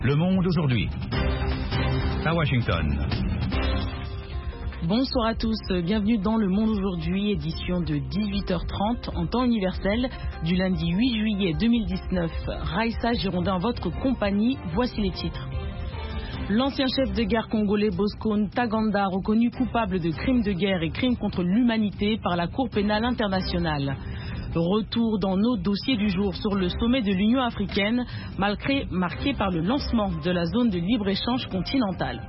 Le Monde aujourd'hui. À Washington. Bonsoir à tous, bienvenue dans Le Monde aujourd'hui, édition de 18h30 en temps universel du lundi 8 juillet 2019. Raïssa Girondin en votre compagnie, voici les titres. L'ancien chef de guerre congolais Bosco Ntaganda reconnu coupable de crimes de guerre et crimes contre l'humanité par la Cour pénale internationale. Retour dans nos dossiers du jour sur le sommet de l'Union africaine, marqué par le lancement de la zone de libre-échange continentale.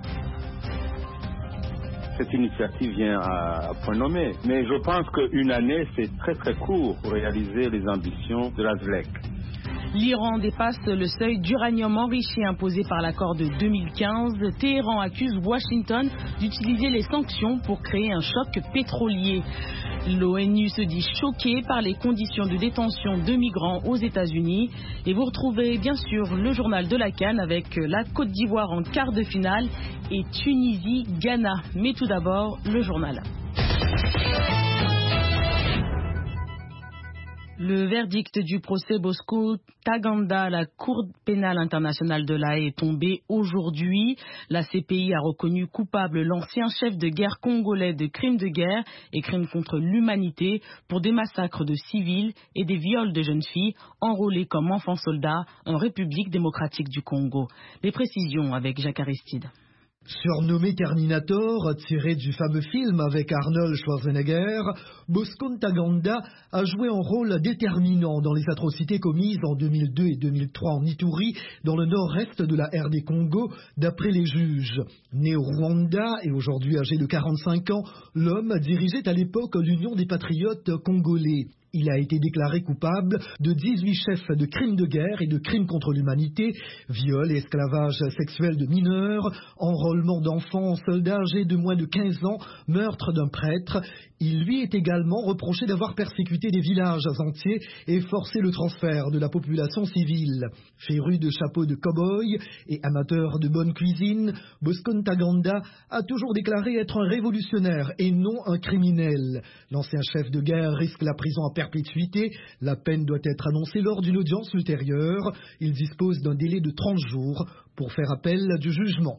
Cette initiative vient à point nommé, mais je pense qu'une année, c'est très très court pour réaliser les ambitions de la ZLEC. L'Iran dépasse le seuil d'uranium enrichi imposé par l'accord de 2015. Téhéran accuse Washington d'utiliser les sanctions pour créer un choc pétrolier. L'ONU se dit choquée par les conditions de détention de migrants aux États-Unis. Et vous retrouvez bien sûr le journal de la CAN avec la Côte d'Ivoire en quart de finale et Tunisie-Ghana. Mais tout d'abord, le journal. Le verdict du procès Bosco Ntaganda à la Cour pénale internationale de La Haye est tombé aujourd'hui. La CPI a reconnu coupable l'ancien chef de guerre congolais de crimes de guerre et crimes contre l'humanité pour des massacres de civils et des viols de jeunes filles enrôlées comme enfants soldats en République démocratique du Congo. Les précisions avec Jacques Aristide. Surnommé Terminator, tiré du fameux film avec Arnold Schwarzenegger, Bosco Ntaganda a joué un rôle déterminant dans les atrocités commises en 2002 et 2003 en Ituri, dans le nord-est de la RD Congo, d'après les juges. Né au Rwanda et aujourd'hui âgé de 45 ans, l'homme dirigeait à l'époque l'Union des patriotes congolais. Il a été déclaré coupable de 18 chefs de crimes de guerre et de crimes contre l'humanité, viol et esclavage sexuel de mineurs, enrôlement d'enfants soldats âgés de moins de 15 ans, meurtre d'un prêtre. Il lui est également reproché d'avoir persécuté des villages entiers et forcé le transfert de la population civile. Féru de chapeaux de cow-boy et amateur de bonne cuisine, Bosco Ntaganda a toujours déclaré être un révolutionnaire et non un criminel. L'ancien chef de guerre risque la prison à perpétuité. La peine doit être annoncée lors d'une audience ultérieure. Il dispose d'un délai de 30 jours pour faire appel du jugement.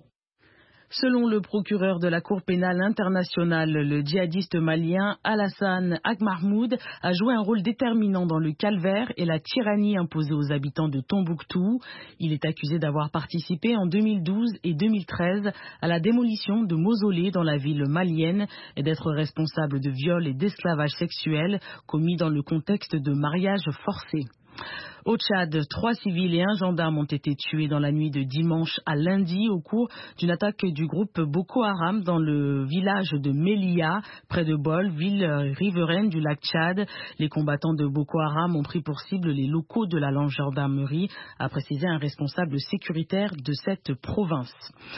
Selon le procureur de la Cour pénale internationale, le djihadiste malien Alassane Agmahmoud a joué un rôle déterminant dans le calvaire et la tyrannie imposée aux habitants de Tombouctou. Il est accusé d'avoir participé en 2012 et 2013 à la démolition de mausolées dans la ville malienne et d'être responsable de viols et d'esclavage sexuel commis dans le contexte de mariages forcés. Au Tchad, 3 civils et un gendarme ont été tués dans la nuit de dimanche à lundi au cours d'une attaque du groupe Boko Haram dans le village de Melia, près de Bol, ville riveraine du lac Tchad. Les combattants de Boko Haram ont pris pour cible les locaux de la gendarmerie, a précisé un responsable sécuritaire de cette province.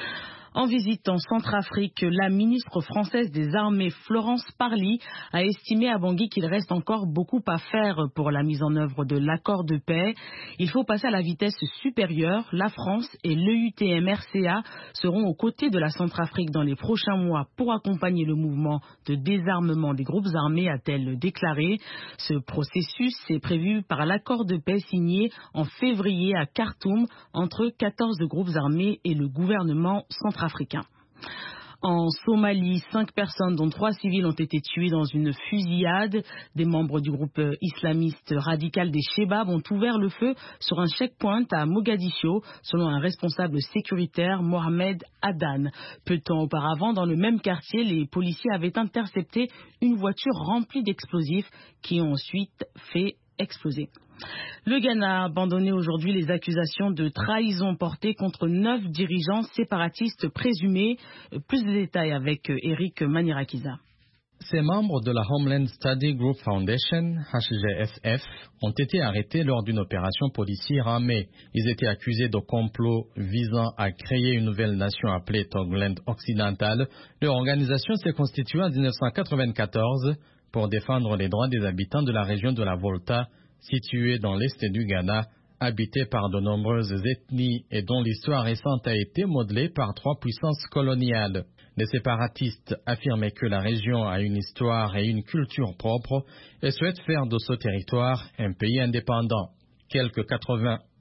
En visite en Centrafrique, la ministre française des Armées, Florence Parly, a estimé à Bangui qu'il reste encore beaucoup à faire pour la mise en œuvre de l'accord de paix. Il faut passer à la vitesse supérieure. La France et l'EUTM-RCA seront aux côtés de la Centrafrique dans les prochains mois pour accompagner le mouvement de désarmement des groupes armés, a-t-elle déclaré. Ce processus est prévu par l'accord de paix signé en février à Khartoum entre 14 groupes armés et le gouvernement centrafricain. En Somalie, 5 personnes, dont 3 civils, ont été tuées dans une fusillade. Des membres du groupe islamiste radical des Chebab ont ouvert le feu sur un checkpoint à Mogadiscio, selon un responsable sécuritaire, Mohamed Adan. Peu de temps auparavant, dans le même quartier, les policiers avaient intercepté une voiture remplie d'explosifs qui ont ensuite fait exploser. Le Ghana a abandonné aujourd'hui les accusations de trahison portées contre 9 dirigeants séparatistes présumés. Plus de détails avec Eric Manirakiza. Ces membres de la Homeland Study Group Foundation, HGFF, ont été arrêtés lors d'une opération policière en mai. Ils étaient accusés de complot visant à créer une nouvelle nation appelée Togland Occidental. Leur organisation s'est constituée en 1994 pour défendre les droits des habitants de la région de la Volta, située dans l'est du Ghana, habitée par de nombreuses ethnies et dont l'histoire récente a été modelée par 3 puissances coloniales. Les séparatistes affirmaient que la région a une histoire et une culture propres et souhaitent faire de ce territoire un pays indépendant. Quelques 80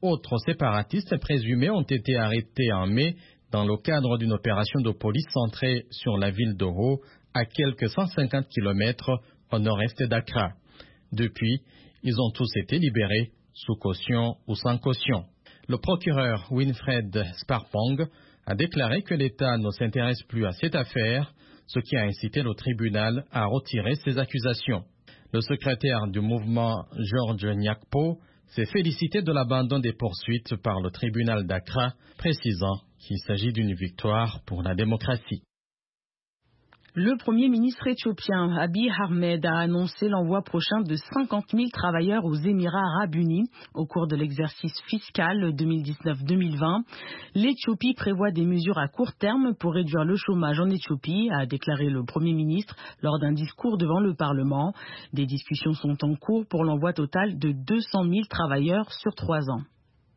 autres séparatistes présumés ont été arrêtés en mai dans le cadre d'une opération de police centrée sur la ville d'Oho, à quelques 150 km au nord-est d'Accra. Depuis, ils ont tous été libérés, sous caution ou sans caution. Le procureur Winfred Sparpong a déclaré que l'État ne s'intéresse plus à cette affaire, ce qui a incité le tribunal à retirer ses accusations. Le secrétaire du mouvement, George Nyakpo, s'est félicité de l'abandon des poursuites par le tribunal d'Accra, précisant qu'il s'agit d'une victoire pour la démocratie. Le Premier ministre éthiopien Abiy Ahmed a annoncé l'envoi prochain de 50 000 travailleurs aux Émirats arabes unis au cours de l'exercice fiscal 2019-2020. L'Éthiopie prévoit des mesures à court terme pour réduire le chômage en Éthiopie, a déclaré le Premier ministre lors d'un discours devant le Parlement. Des discussions sont en cours pour l'envoi total de 200 000 travailleurs sur 3 ans.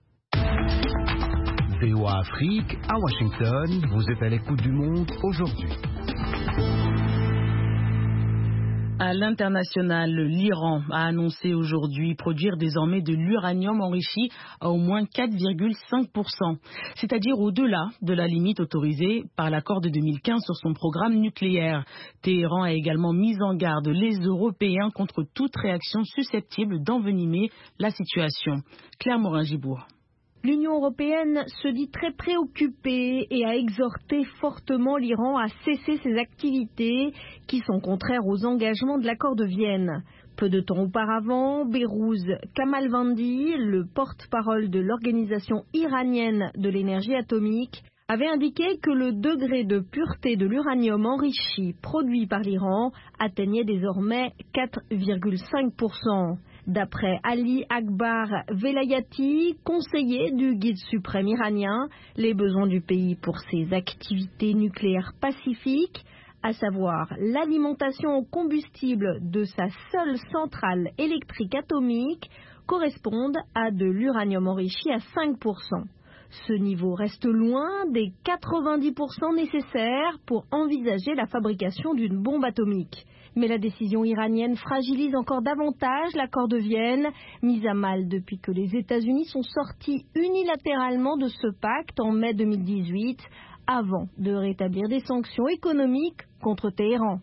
VOA Afrique, à Washington, vous êtes à l'écoute du monde aujourd'hui. À l'international, l'Iran a annoncé aujourd'hui produire désormais de l'uranium enrichi à au moins 4,5%, c'est-à-dire au-delà de la limite autorisée par l'accord de 2015 sur son programme nucléaire. Téhéran a également mis en garde les Européens contre toute réaction susceptible d'envenimer la situation. Claire Morin-Gibourg. L'Union européenne se dit très préoccupée et a exhorté fortement l'Iran à cesser ses activités qui sont contraires aux engagements de l'accord de Vienne. Peu de temps auparavant, Behrouz Kamalvandi, le porte-parole de l'Organisation iranienne de l'énergie atomique, avait indiqué que le degré de pureté de l'uranium enrichi produit par l'Iran atteignait désormais 4,5%. D'après Ali Akbar Velayati, conseiller du guide suprême iranien, les besoins du pays pour ses activités nucléaires pacifiques, à savoir l'alimentation au combustible de sa seule centrale électrique atomique, correspondent à de l'uranium enrichi à 5%. Ce niveau reste loin des 90% nécessaires pour envisager la fabrication d'une bombe atomique. Mais la décision iranienne fragilise encore davantage l'accord de Vienne, mis à mal depuis que les États-Unis sont sortis unilatéralement de ce pacte en mai 2018, avant de rétablir des sanctions économiques contre Téhéran.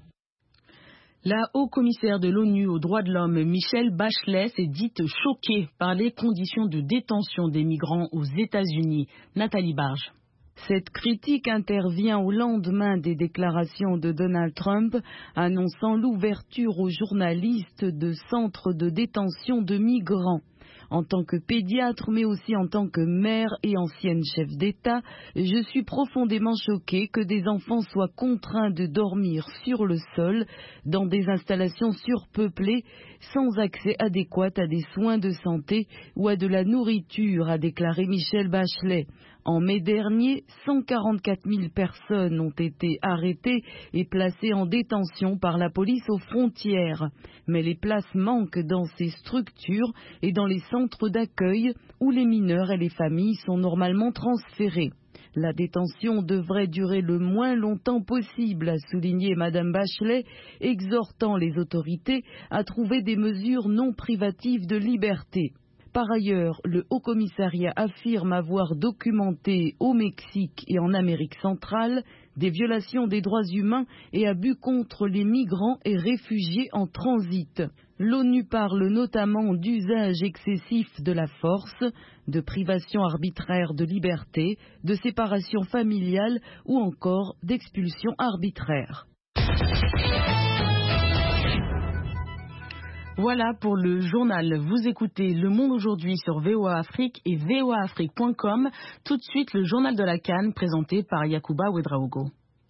La haut-commissaire de l'ONU aux droits de l'homme, Michelle Bachelet, s'est dite choquée par les conditions de détention des migrants aux États-Unis. Nathalie Barge. Cette critique intervient au lendemain des déclarations de Donald Trump annonçant l'ouverture aux journalistes de centres de détention de migrants. En tant que pédiatre, mais aussi en tant que mère et ancienne chef d'État, je suis profondément choquée que des enfants soient contraints de dormir sur le sol, dans des installations surpeuplées, sans accès adéquat à des soins de santé ou à de la nourriture, a déclaré Michelle Bachelet. En mai dernier, 144 000 personnes ont été arrêtées et placées en détention par la police aux frontières. Mais les places manquent dans ces structures et dans les centres d'accueil où les mineurs et les familles sont normalement transférés. La détention devrait durer le moins longtemps possible, a souligné Mme Bachelet, exhortant les autorités à trouver des mesures non privatives de liberté. Par ailleurs, le Haut-Commissariat affirme avoir documenté au Mexique et en Amérique centrale des violations des droits humains et abus contre les migrants et réfugiés en transit. L'ONU parle notamment d'usage excessif de la force, de privation arbitraire de liberté, de séparation familiale ou encore d'expulsion arbitraire. Voilà pour le journal. Vous écoutez Le Monde aujourd'hui sur VOA Afrique et voaafrique.com. Tout de suite, le journal de la CAN présenté par Yacouba Ouedraogo.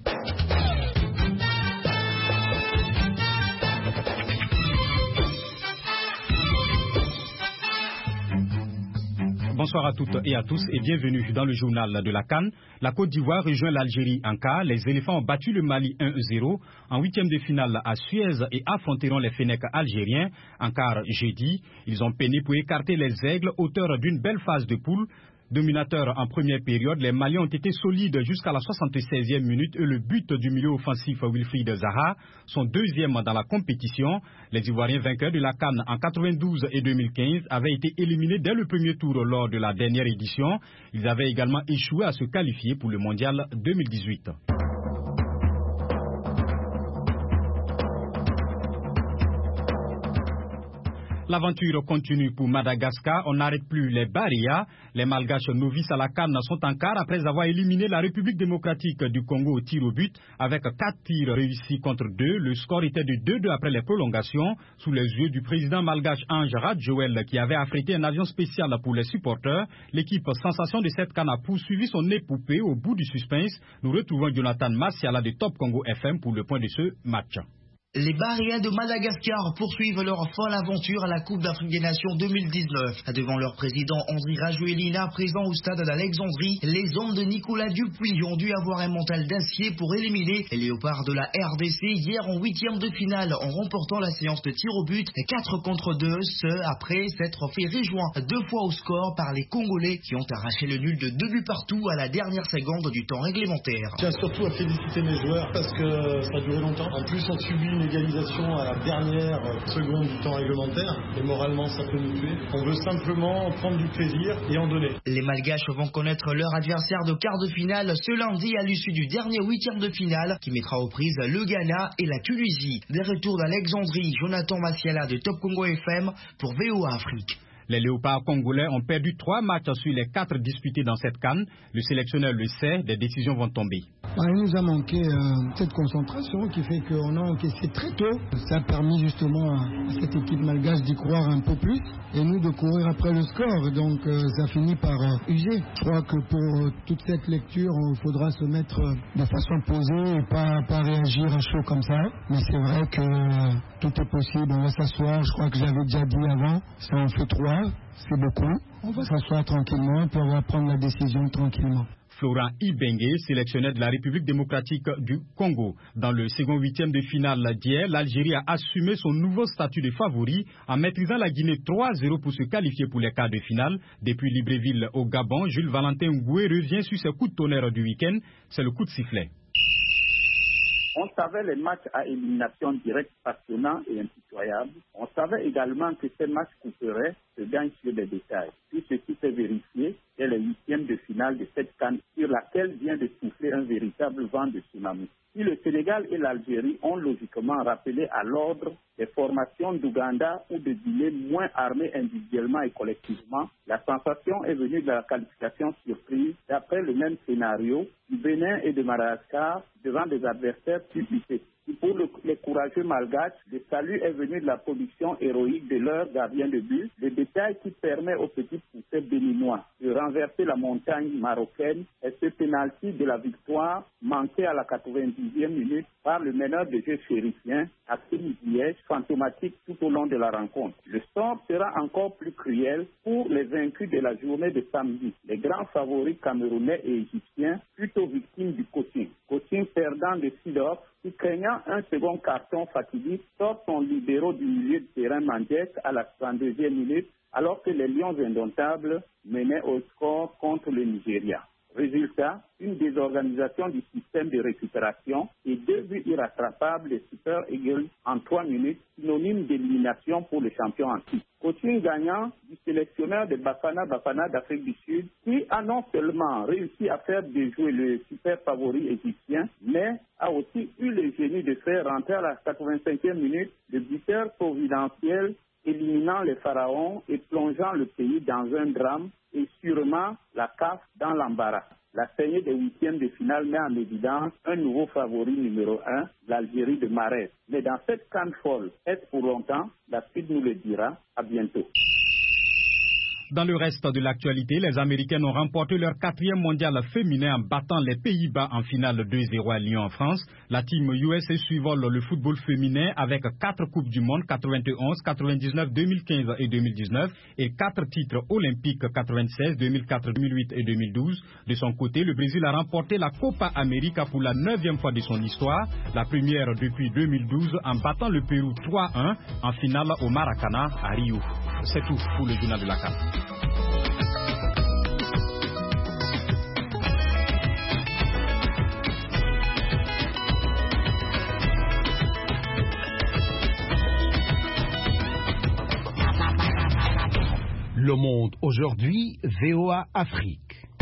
Bonsoir à toutes et à tous et bienvenue dans le journal de la CAN. La Côte d'Ivoire rejoint l'Algérie en quart. Les éléphants ont battu le Mali 1-0 en huitième de finale à Suez et affronteront les Fennecs algériens en quart jeudi. Ils ont peiné pour écarter les Aigles, auteurs d'une belle phase de poule. Dominateurs en première période, les Maliens ont été solides jusqu'à la 76e minute et le but du milieu offensif Wilfried Zaha, son deuxième dans la compétition. Les Ivoiriens vainqueurs de la CAN en 92 et 2015 avaient été éliminés dès le premier tour lors de la dernière édition. Ils avaient également échoué à se qualifier pour le Mondial 2018. L'aventure continue pour Madagascar. On n'arrête plus les barrières. Les Malgaches novices à la CAN sont en quart après avoir éliminé la République démocratique du Congo au tir au but avec 4 tirs réussis contre 2. Le score était de 2-2 après les prolongations. Sous les yeux du président malgache Ange Radjoel qui avait affrété un avion spécial pour les supporters, l'équipe sensation de cette CAN a poursuivi son épopée au bout du suspense. Nous retrouvons Jonathan Massiala de Top Congo FM pour le point de ce match. Les Barrières de Madagascar poursuivent leur folle aventure à la Coupe d'Afrique des Nations 2019. Devant leur président Andry Rajoelina, présent au stade d'Alexandrie, les hommes de Nicolas Dupuis ont dû avoir un mental d'acier pour éliminer les Léopards de la RDC hier en 8e de finale en remportant la séance de tir au but 4 contre 2, ce après s'être fait rejoint 2 fois au score par les Congolais qui ont arraché le nul de 2 buts partout à la dernière seconde du temps réglementaire. Je tiens surtout à féliciter mes joueurs parce que ça a duré longtemps. En plus, on subit une égalisation à la dernière seconde du temps réglementaire et moralement ça peut nous tuer. On veut simplement prendre du plaisir et en donner. Les Malgaches vont connaître leur adversaire de quart de finale ce lundi à l'issue du dernier 8e de finale qui mettra aux prises le Ghana et la Tunisie. Des retours d'Alexandrie, Jonathan Massiala de Top Congo FM pour VOA Afrique. Les Léopards congolais ont perdu 3 matchs sur les 4 disputés dans cette CAN. Le sélectionneur le sait, des décisions vont tomber. Il nous a manqué cette concentration qui fait qu'on a encaissé très tôt. Ça a permis justement à cette équipe malgache d'y croire un peu plus et nous de courir après le score. Donc ça finit par user. Je crois que pour toute cette lecture, il faudra se mettre de façon posée et pas réagir à chaud comme ça. Mais c'est vrai que tout est possible. On va s'asseoir. Je crois que j'avais déjà dit avant. Ça en fait 3. C'est beaucoup. On va s'asseoir tranquillement puis on va prendre la décision tranquillement. Florent Ibenge, sélectionneur de la République démocratique du Congo. Dans le second 8e de finale d'hier, l'Algérie a assumé son nouveau statut de favori en maîtrisant la Guinée 3-0 pour se qualifier pour les quarts de finale. Depuis Libreville au Gabon, Jules Valentin Ngoué revient sur ses coups de tonnerre du week-end. C'est le coup de sifflet. On savait les matchs à élimination directe passionnants et impitoyables. On savait également que ces matchs couperaient se gagnent sur des détails. Tout ce qui s'est vérifié est le 8e de finale de cette CAN sur laquelle vient de souffler un véritable vent de tsunami. Si le Sénégal et l'Algérie ont logiquement rappelé à l'ordre des formations d'Ouganda ou de Guinée moins armées individuellement et collectivement, la sensation est venue de la qualification surprise d'après le même scénario du Bénin et de Madagascar devant des adversaires plus puissés. Pour les courageux malgaches, le salut est venu de la production héroïque de leur gardien de but, le détail qui permet aux petits poussés béninois de renverser la montagne marocaine et ce pénalty de la victoire manqué à la 90e minute par le meneur de jeu chérifien, Hakim Ziyech, fantomatique tout au long de la rencontre. Le sort sera encore plus cruel pour les vaincus de la journée de samedi, les grands favoris camerounais et égyptiens, plutôt victimes du coaching. Coaching perdant de Sidorf, qui craignant un second carton fatidique, sort son libéraux du milieu de terrain Mandek à la 32e minute, alors que les Lions indomptables menaient au score contre le Nigeria. Résultat, une désorganisation du système de récupération et 2 buts irrattrapables des Super Eagles en 3 minutes, synonyme d'élimination pour le champion en titre. Coaching gagnant du sélectionneur de Bafana d'Afrique du Sud, qui a non seulement réussi à faire déjouer le super favori égyptien, mais a aussi eu le génie de faire rentrer à la 85e minute le buteur providentiel, éliminant les pharaons et plongeant le pays dans un drame et sûrement la CAF dans l'embarras. La saignée des 8e de finale met en évidence un nouveau favori numéro 1, l'Algérie de Mahrez. Mais dans cette CAN folle, est-ce pour longtemps? La suite nous le dira. À bientôt. Dans le reste de l'actualité, les Américaines ont remporté leur 4e mondial féminin en battant les Pays-Bas en finale 2-0 à Lyon en France. La team USA survole le football féminin avec 4 Coupes du Monde 91, 99, 2015 et 2019 et 4 titres olympiques 96, 2004, 2008 et 2012. De son côté, le Brésil a remporté la Copa América pour la 9e fois de son histoire, la première depuis 2012 en battant le Pérou 3-1 en finale au Maracana à Rio. C'est tout pour le journal de la CAN. Le Monde aujourd'hui, VOA Afrique.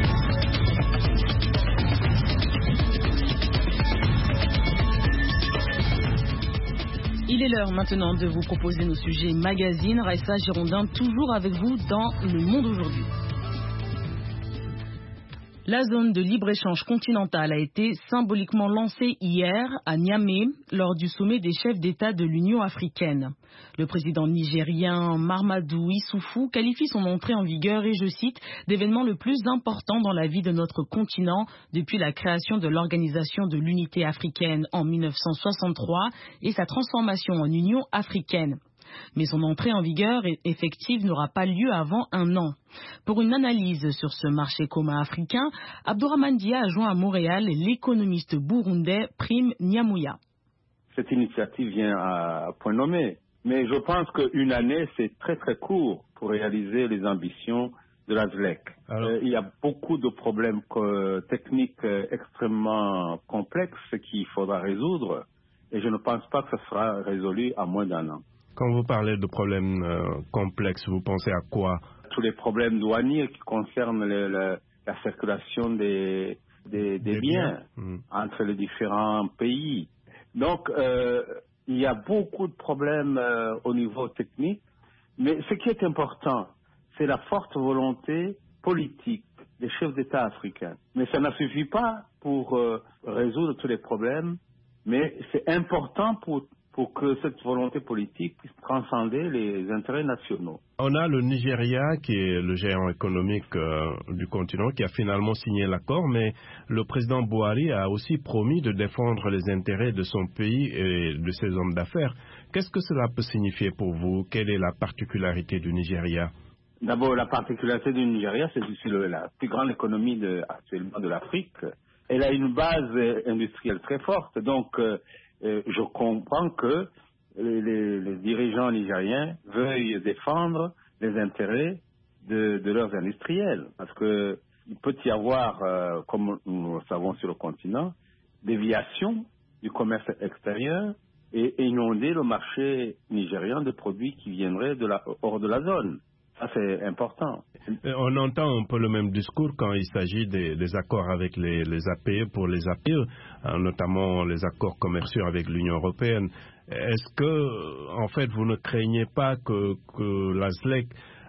Il est l'heure maintenant de vous proposer nos sujets magazine. Raissa Girondin, toujours avec vous dans Le Monde aujourd'hui. La zone de libre-échange continentale a été symboliquement lancée hier à Niamey lors du sommet des chefs d'État de l'Union africaine. Le président nigérien Mahamadou Issoufou qualifie son entrée en vigueur et, je cite, d'événement le plus important dans la vie de notre continent depuis la création de l'Organisation de l'Unité africaine en 1963 et sa transformation en Union africaine. Mais son entrée en vigueur effective n'aura pas lieu avant un an. Pour une analyse sur ce marché commun africain, Abdourahmane Dia a joint à Montréal l'économiste burundais Prime Nyamouya. Cette initiative vient à point nommé, mais je pense qu'une année, c'est très très court pour réaliser les ambitions de la ZLEC. Il y a beaucoup de problèmes techniques extrêmement complexes qu'il faudra résoudre, et je ne pense pas que ça sera résolu à moins d'un an. Quand vous parlez de problèmes complexes, vous pensez à quoi? Tous les problèmes douaniers qui concernent la circulation des biens entre les différents pays. Donc, il y a beaucoup de problèmes au niveau technique, mais ce qui est important, c'est la forte volonté politique des chefs d'État africains. Mais ça ne suffit pas pour résoudre tous les problèmes, mais c'est important pour que cette volonté politique puisse transcender les intérêts nationaux. On a le Nigeria, qui est le géant économique du continent, qui a finalement signé l'accord, mais le président Buhari a aussi promis de défendre les intérêts de son pays et de ses hommes d'affaires. Qu'est-ce que cela peut signifier pour vous? Quelle est la particularité du Nigeria? D'abord, la particularité du Nigeria, c'est que c'est la plus grande économie actuellement de l'Afrique. Elle a une base industrielle très forte, donc je comprends que les dirigeants nigériens veuillent défendre les intérêts de leurs industriels. Parce qu'il peut y avoir, comme nous le savons sur le continent, déviation du commerce extérieur et inonder le marché nigérian de produits qui viendraient hors de la zone. Ça, c'est important. On entend un peu le même discours quand il s'agit des accords avec les APE pour les APE, notamment les accords commerciaux avec l'Union européenne. Est-ce que, en fait, vous ne craignez pas que la ZLEC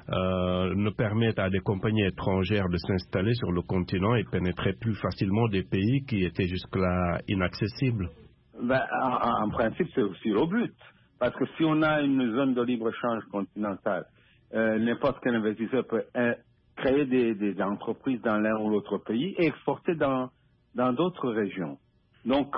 ne permette à des compagnies étrangères de s'installer sur le continent et pénétrer plus facilement des pays qui étaient jusque-là inaccessibles? En principe, c'est aussi le but. Parce que si on a une zone de libre-échange continentale, n'importe quel investisseur peut créer des entreprises dans l'un ou l'autre pays et exporter dans d'autres régions. Donc,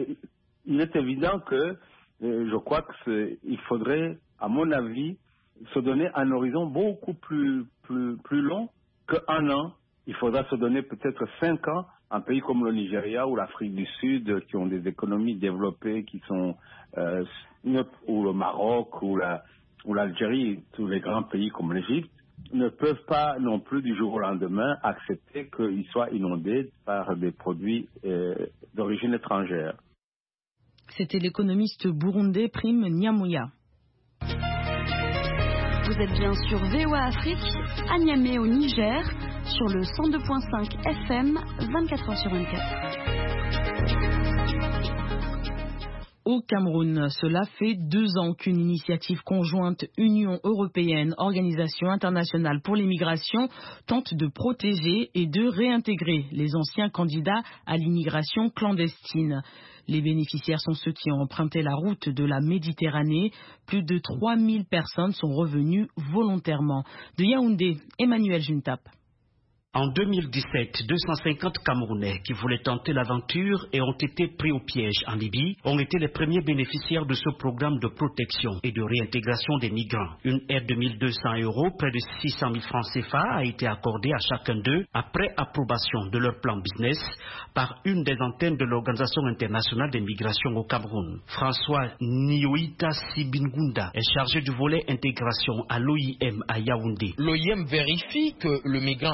il est évident que je crois qu'il faudrait, à mon avis, se donner un horizon beaucoup plus long qu'un an. Il faudra se donner peut-être 5 ans. Un pays comme le Nigeria ou l'Afrique du Sud, qui ont des économies développées, qui sont ou le Maroc ou l'Algérie, tous les grands pays comme l'Égypte, ne peuvent pas non plus du jour au lendemain accepter qu'ils soient inondés par des produits d'origine étrangère. C'était l'économiste burundais Prime Nyamouya. Vous êtes bien sur VOA Afrique, à Niamey au Niger, sur le 102.5 FM, 24h sur 24. Au Cameroun, cela fait 2 ans qu'une initiative conjointe Union européenne, Organisation internationale pour l'immigration tente de protéger et de réintégrer les anciens candidats à l'immigration clandestine. Les bénéficiaires sont ceux qui ont emprunté la route de la Méditerranée. Plus de 3000 personnes sont revenues volontairement. De Yaoundé, Emmanuel Juntap. En 2017, 250 Camerounais qui voulaient tenter l'aventure et ont été pris au piège en Libye ont été les premiers bénéficiaires de ce programme de protection et de réintégration des migrants. Une aide de 1 200 €, près de 600 000 francs CFA, a été accordée à chacun d'eux après approbation de leur plan business par une des antennes de l'Organisation internationale des migrations au Cameroun. François Nioïta Sibingunda est chargé du volet intégration à l'OIM à Yaoundé. L'OIM vérifie que le migrant des retours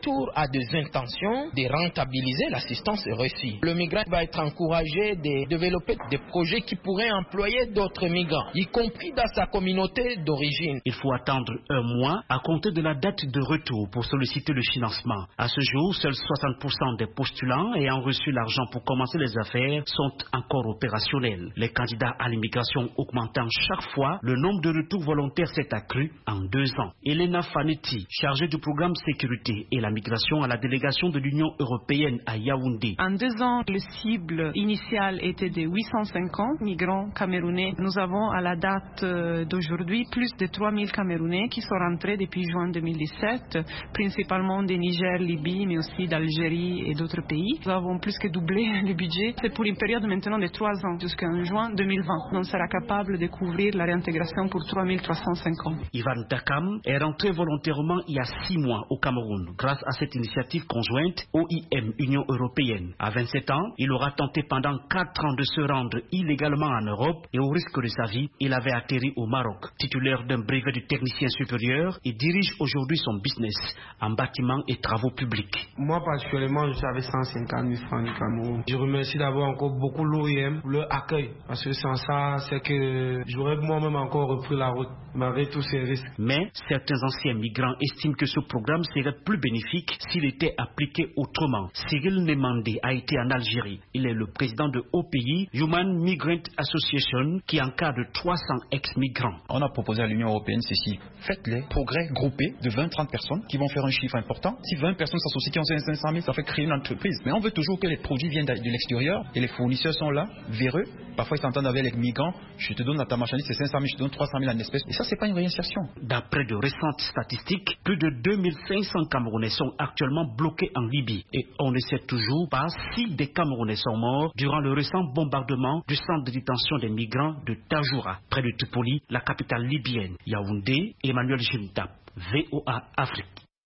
retour a des intentions de rentabiliser l'assistance reçue. Le migrant va être encouragé de développer des projets qui pourraient employer d'autres migrants, y compris dans sa communauté d'origine. Il faut attendre un mois à compter de la date de retour pour solliciter le financement. À ce jour, seuls 60% des postulants ayant reçu l'argent pour commencer les affaires sont encore opérationnels. Les candidats à l'immigration augmentant chaque fois, le nombre de retours volontaires s'est accru en 2 ans. Elena Fanetti, chargée du programme sécurité et la migration à la délégation de l'Union européenne à Yaoundé. En 2 ans, le cible initiale était de 850 migrants camerounais. Nous avons à la date d'aujourd'hui plus de 3000 Camerounais qui sont rentrés depuis juin 2017, principalement de Niger, Libye, mais aussi d'Algérie et d'autres pays. Nous avons plus que doublé le budget. C'est pour une période maintenant de 3 ans, jusqu'en juin 2020. On sera capable de couvrir la réintégration pour 3350. Ivan Takam est rentré volontairement il y a 6 mois au Cameroun, grâce à cette initiative conjointe OIM, Union européenne. À 27 ans, il aura tenté pendant 4 ans de se rendre illégalement en Europe et au risque de sa vie, il avait atterri au Maroc. Titulaire d'un brevet de technicien supérieur, il dirige aujourd'hui son business en bâtiment et travaux publics. Moi particulièrement, j'avais 150 000 francs du Cameroun. Je remercie d'avoir encore beaucoup l'OIM pour leur accueil, parce que sans ça, c'est que j'aurais moi-même encore repris la route, malgré tous ces risques. Mais certains anciens migrants estiment que ce programme serait plus bénéfique s'il était appliqué autrement. Cyril Nemandé a été en Algérie. Il est le président de OPI, Human Migrant Association, qui encadre 300 ex-migrants. On a proposé à l'Union européenne ceci. Faites les progrès groupés de 20-30 personnes qui vont faire un chiffre important. Si 20 personnes s'associent qui ont 500 000, ça fait créer une entreprise. Mais on veut toujours que les produits viennent de l'extérieur et les fournisseurs sont là, véreux. Parfois ils s'entendent avec les migrants. Je te donne à ta marchandise, c'est 500 000, je te donne 300 000 en espèces. Et ça, c'est pas une réinsertion. D'après de récentes statistiques, plus de 2500 Camerounais sont actuellement bloqués en Libye. Et on ne sait toujours pas si des Camerounais sont morts durant le récent bombardement du centre de détention des migrants de Tajoura, près de Tripoli, la capitale libyenne. Yaoundé, Emmanuel Jimtap, VOA Afrique.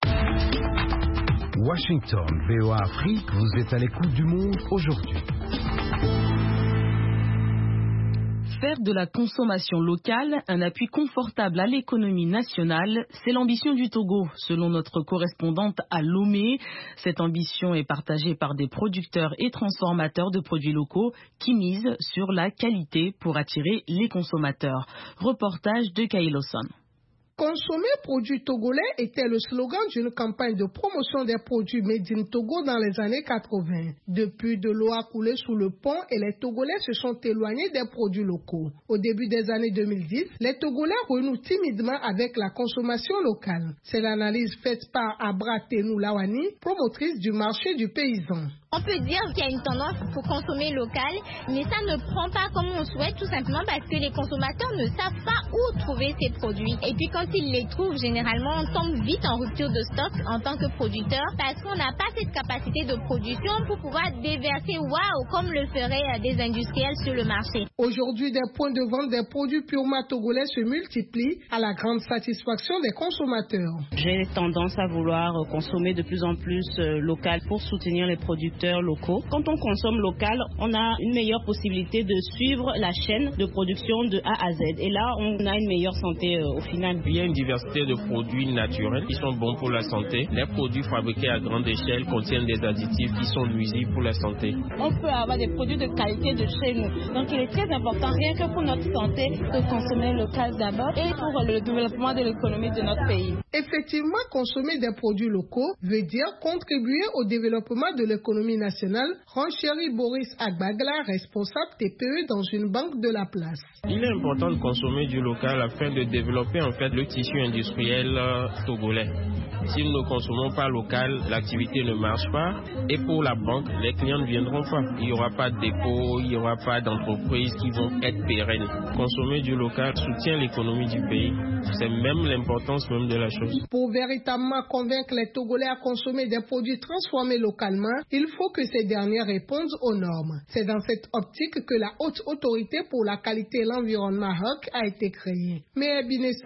Washington, VOA Afrique, vous êtes à l'écoute du monde aujourd'hui. Faire de la consommation locale un appui confortable à l'économie nationale, c'est l'ambition du Togo, selon notre correspondante à Lomé. Cette ambition est partagée par des producteurs et transformateurs de produits locaux qui misent sur la qualité pour attirer les consommateurs. Reportage de Kailoson. Consommer produits togolais était le slogan d'une campagne de promotion des produits made in Togo dans les années 80. Depuis, de l'eau a coulé sous le pont et les Togolais se sont éloignés des produits locaux. Au début des années 2010, les Togolais renouent timidement avec la consommation locale. C'est l'analyse faite par Abra Tenou Lawani, promotrice du marché du paysan. On peut dire qu'il y a une tendance pour consommer local, mais ça ne prend pas comme on souhaite, tout simplement parce que les consommateurs ne savent pas où trouver ces produits. Et puis quand ils les trouvent, généralement, on tombe vite en rupture de stock en tant que producteur, parce qu'on n'a pas cette capacité de production pour pouvoir déverser comme le feraient des industriels sur le marché. Aujourd'hui, des points de vente des produits purement togolais se multiplient à la grande satisfaction des consommateurs. J'ai tendance à vouloir consommer de plus en plus local pour soutenir les producteurs locaux. Quand on consomme local, on a une meilleure possibilité de suivre la chaîne de production de A à Z. Et là, on a une meilleure santé au final. Il y a une diversité de produits naturels qui sont bons pour la santé. Les produits fabriqués à grande échelle contiennent des additifs qui sont nuisibles pour la santé. On peut avoir des produits de qualité de chez nous. Donc il est très important, rien que pour notre santé, de consommer local d'abord et pour le développement de l'économie de notre pays. Effectivement, consommer des produits locaux veut dire contribuer au développement de l'économie nationale, renchérit Boris Agbagla, responsable TPE dans une banque de la place. Il est important de consommer du local afin de développer en fait le tissu industriel togolais. Si nous ne consommons pas local, l'activité ne marche pas et pour la banque, les clients ne viendront pas. Il n'y aura pas de dépôt, il n'y aura pas d'entreprises qui vont être pérennes. Consommer du local soutient l'économie du pays. C'est même l'importance même de la chose. Pour véritablement convaincre les Togolais à consommer des produits transformés localement, il faut que ces derniers répondent aux normes. C'est dans cette optique que la Haute Autorité pour la qualité et l'environnement HOC a été créée. Mais Ebine Sokoulou,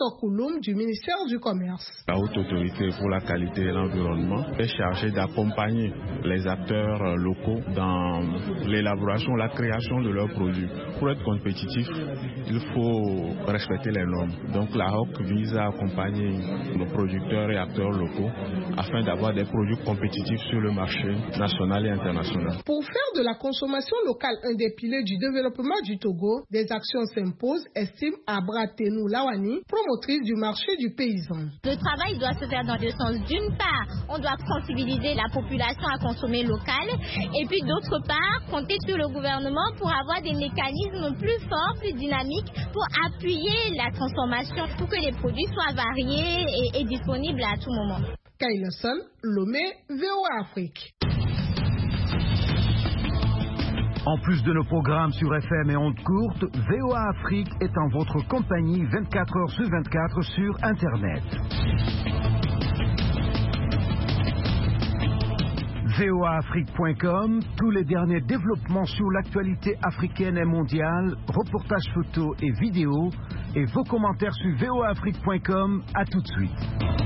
Loum du ministère du Commerce. La haute autorité pour la qualité et l'environnement est chargée d'accompagner les acteurs locaux dans l'élaboration, la création de leurs produits. Pour être compétitif, il faut respecter les normes. Donc la HOC vise à accompagner nos producteurs et acteurs locaux afin d'avoir des produits compétitifs sur le marché national et international. Pour faire de la consommation locale un des piliers du développement du Togo, des actions s'imposent, estime Abra Tenou Lawani, promotrice du marché du paysan. Le travail doit se faire dans deux sens. D'une part, on doit sensibiliser la population à consommer local et puis d'autre part, compter sur le gouvernement pour avoir des mécanismes plus forts, plus dynamiques pour appuyer la transformation pour que les produits soient variés et disponibles à tout moment. Kayla Son, Lomé, VOA Afrique. En plus de nos programmes sur FM et ondes courtes, VOA Afrique est en votre compagnie 24 heures sur 24 sur Internet. voaafrique.com, tous les derniers développements sur l'actualité africaine et mondiale, reportages photos et vidéos, et vos commentaires sur voaafrique.com. À tout de suite.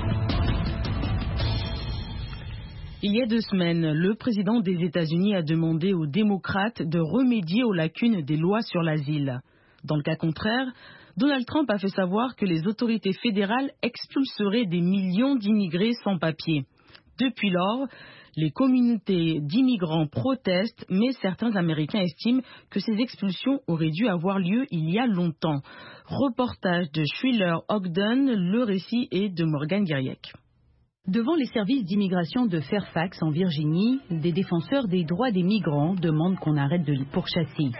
Il y a 2 semaines, le président des États-Unis a demandé aux démocrates de remédier aux lacunes des lois sur l'asile. Dans le cas contraire, Donald Trump a fait savoir que les autorités fédérales expulseraient des millions d'immigrés sans papier. Depuis lors, les communautés d'immigrants protestent, mais certains Américains estiment que ces expulsions auraient dû avoir lieu il y a longtemps. Reportage de Schuyler Ogden, le récit est de Morgan Guiriec. Devant les services d'immigration de Fairfax en Virginie, des défenseurs des droits des migrants demandent qu'on arrête de les pourchasser.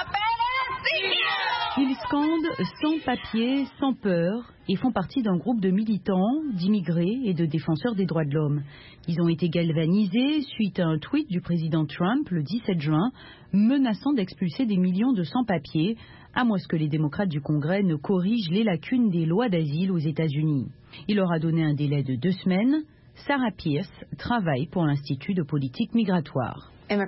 Ils scandent sans papier, sans peur et font partie d'un groupe de militants, d'immigrés et de défenseurs des droits de l'homme. Ils ont été galvanisés suite à un tweet du président Trump le 17 juin menaçant d'expulser des millions de sans-papiers, à moins que les démocrates du Congrès ne corrigent les lacunes des lois d'asile aux États-Unis. Il leur a donné un délai de 2 semaines. Sarah Pierce travaille pour l'Institut de politique migratoire. La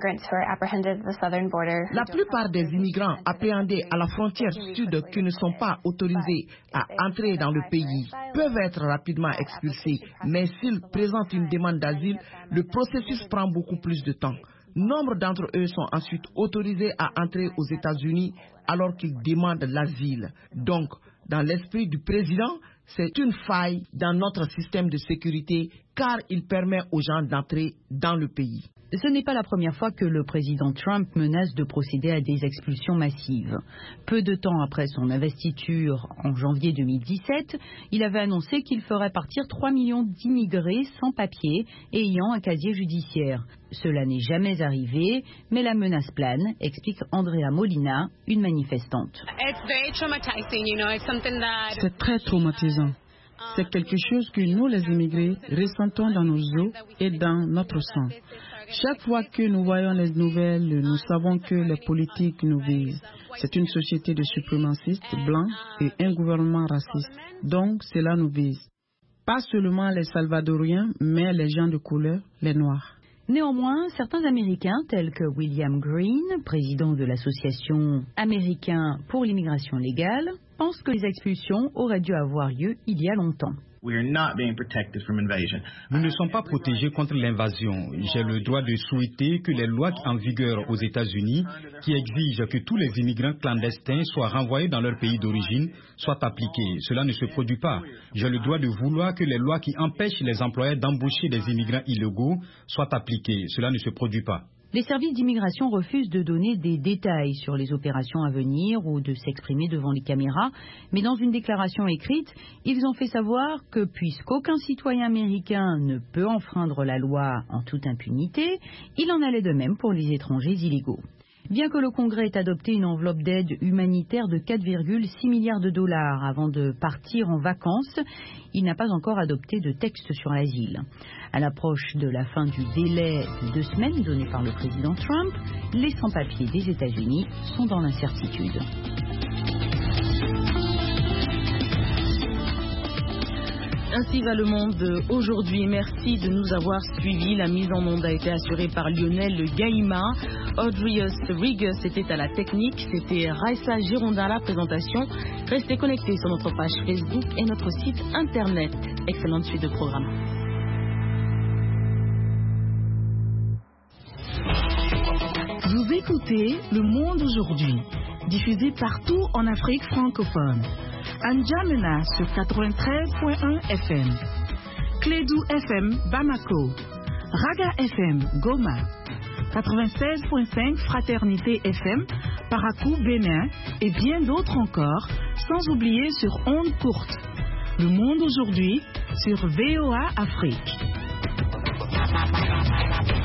plupart des immigrants appréhendés à la frontière sud qui ne sont pas autorisés à entrer dans le pays peuvent être rapidement expulsés, mais s'ils présentent une demande d'asile, le processus prend beaucoup plus de temps. Nombre d'entre eux sont ensuite autorisés à entrer aux États-Unis alors qu'ils demandent l'asile. Donc, dans l'esprit du président, c'est une faille dans notre système de sécurité car il permet aux gens d'entrer dans le pays. Ce n'est pas la première fois que le président Trump menace de procéder à des expulsions massives. Peu de temps après son investiture en janvier 2017, il avait annoncé qu'il ferait partir 3 millions d'immigrés sans papier et ayant un casier judiciaire. Cela n'est jamais arrivé, mais la menace plane, explique Andrea Molina, une manifestante. C'est très traumatisant. C'est quelque chose que nous, les immigrés, ressentons dans nos os et dans notre sang. Chaque fois que nous voyons les nouvelles, nous savons que les politiques nous visent. C'est une société de suprémacistes blancs et un gouvernement raciste. Donc, cela nous vise. Pas seulement les Salvadoriens, mais les gens de couleur, les Noirs. Néanmoins, certains Américains, tels que William Green, président de l'Association américaine pour l'immigration légale, pensent que les expulsions auraient dû avoir lieu il y a longtemps. Nous ne sommes pas protégés contre l'invasion. J'ai le droit de souhaiter que les lois en vigueur aux États-Unis, qui exigent que tous les immigrants clandestins soient renvoyés dans leur pays d'origine, soient appliquées. Cela ne se produit pas. J'ai le droit de vouloir que les lois qui empêchent les employeurs d'embaucher des immigrants illégaux soient appliquées. Cela ne se produit pas. Les services d'immigration refusent de donner des détails sur les opérations à venir ou de s'exprimer devant les caméras, mais dans une déclaration écrite, ils ont fait savoir que puisqu'aucun citoyen américain ne peut enfreindre la loi en toute impunité, il en allait de même pour les étrangers illégaux. Bien que le Congrès ait adopté une enveloppe d'aide humanitaire de 4,6 milliards de dollars avant de partir en vacances, il n'a pas encore adopté de texte sur l'asile. À l'approche de la fin du délai de 2 semaines donné par le président Trump, les sans-papiers des États-Unis sont dans l'incertitude. Ainsi va le monde aujourd'hui. Merci de nous avoir suivis. La mise en onde a été assurée par Lionel Gaïma. Audrius Rigus était à la technique. C'était Raissa Girondin à la présentation. Restez connectés sur notre page Facebook et notre site internet. Excellente suite de programme. Vous écoutez Le Monde aujourd'hui, diffusé partout en Afrique francophone. N'Djamena sur 93.1 FM, Clédou FM Bamako, Raga FM Goma, 96.5 Fraternité FM Parakou Bénin et bien d'autres encore, sans oublier sur ondes courtes. Le Monde aujourd'hui sur VOA Afrique.